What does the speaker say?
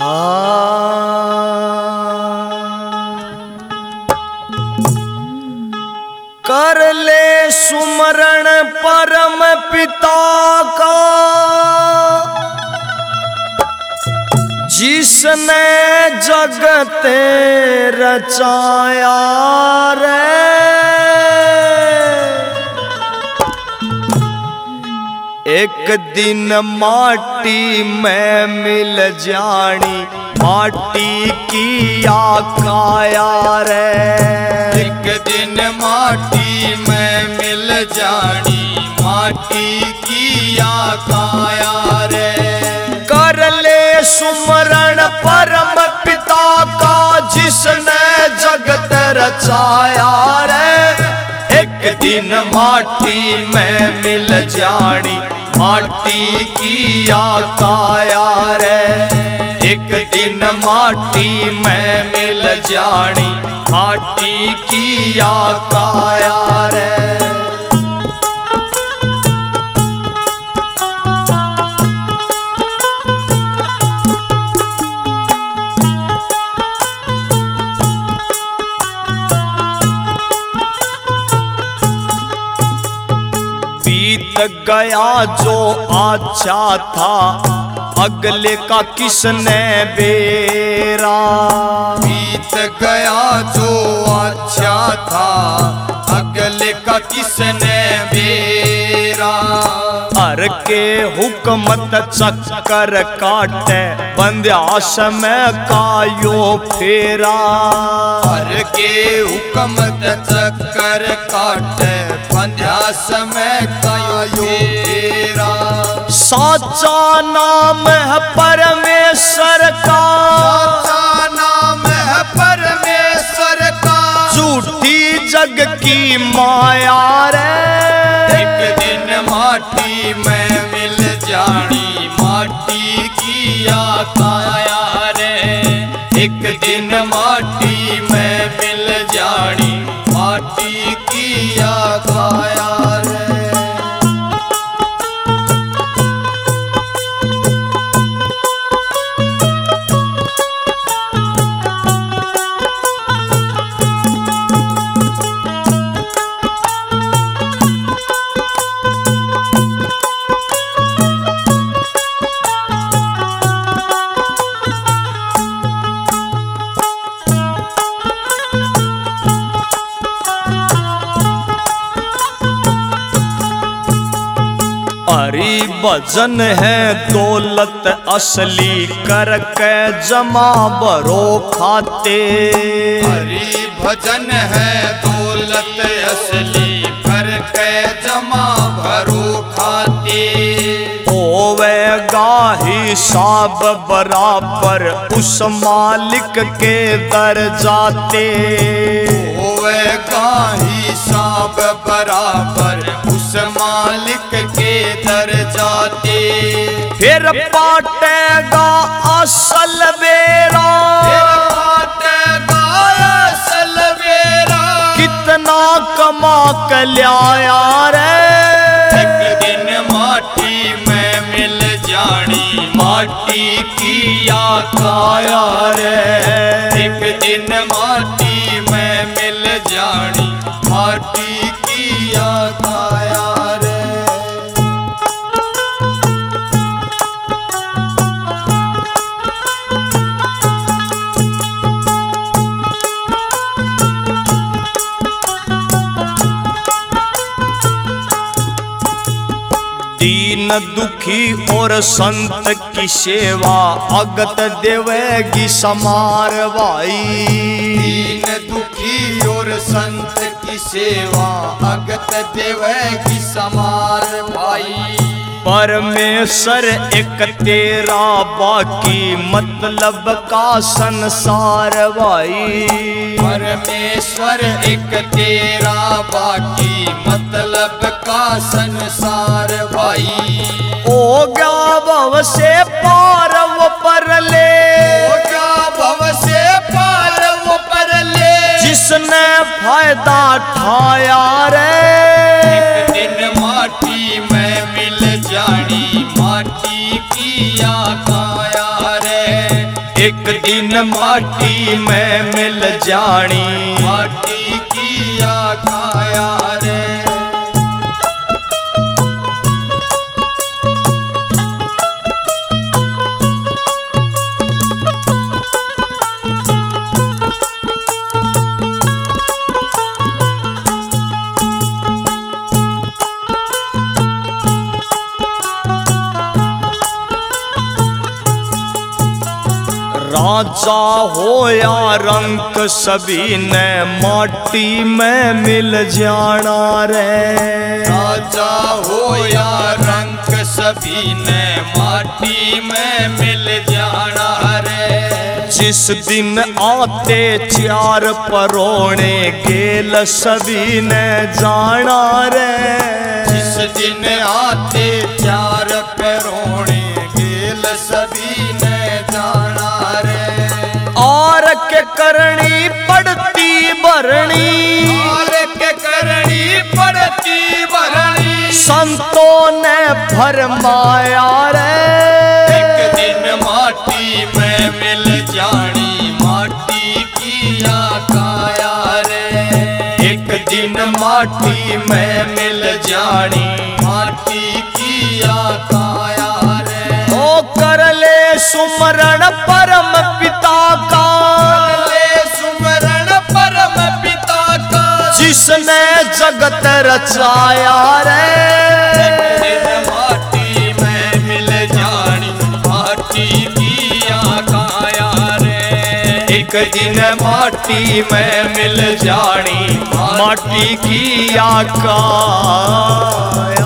कर ले सुमरण परम पिता का, जिसने जगत रचाया रे। एक दिन माटी में मिल जानी, माटी की काया रे। एक दिन माटी में मिल जानी, माटी की काया रे। कर ले सुमरण परम पिता का, जिसने जगत रचाया रे। एक दिन माटी में मिल जानी, माटी की काया रे। एक दिन माटी में मिल जानी, माटी की काया रे। बीत गया जो अच्छा था, अगले का किसने बेरा। बीत गया जो अच्छा था, अगले का किसने बेरा। हर के हुकमत चक्कर काटे, बंध्यास में कायो फेरा। हर के हुकमत चक्कर काटे, बंध्यास में कायो फेरा। साचा नाम है परमेश्वर का, साचा नाम है परमेश्वर का। झूठी जग की माया रे। एक दिन माटी में मिल जानी, माटी की काया रे। एक दिन माटी में मिल जानी, माटी की काया रे। हरि भजन है दौलत असली, करके जमा बरो खाते। हरि भजन है दौलत असली, करके जमा भरो खाते। होवेगा हिसाब बराबर, उस मालिक के दर जाते। होवेगा हिसाब बराबर, उस मालिक के दर जाते। फिर पाटेगा असल बेरा, फिर पाटेगा असल बेरा। कितना कमा के लाया रे। एक दिन माटी में मिल जानी, माटी की काया रे। एक दिन माटी में मिल जानी, माटी की काया रे। दीन दुखी और संत की सेवा, अगत देवेगी समार भाई। दीन दुखी और संत की सेवा, अगत देवेगी समार भाई। परमेश्वर एक तेरा, बाकी मतलब का संसार भाई। परमेश्वर एक तेरा, बाकी मतलब का संसार भाई। हो गया भव से पार वो पर ले, हो गया भव से पार वो पर ले। जिसने फायदा ठाया रे। एक दिन माटी में मिल जानी, माटी की काया रे। एक दिन माटी में मिल जानी, माटी की काया रे। राजा हो या रंक सभी ने माटी में मिल जाना रे। राजा हो या रंक सभी ने माटी में मिल जाना रे। जिस दिन आते चार परोने गेल सभी ने जाना रे। जिस दिन आते चार परोने गेल सभी ने जाना रे। और के करनी पड़ती भरनी, और के करनी पड़ती भरनी, संतों ने भरमाया रे। एक दिन माटी में मिल जानी, माटी की काया रे। एक दिन माटी में मिल जानी, माटी की काया रे। ओ कर ले सुमरण परम पिता का, ले सुमरण परम पिता का, जिसने जगत रचाया रे। एक दिन माटी में मिल जानी, माटी की काया रे। एक दिन माटी में मिल जानी, माटी की आका।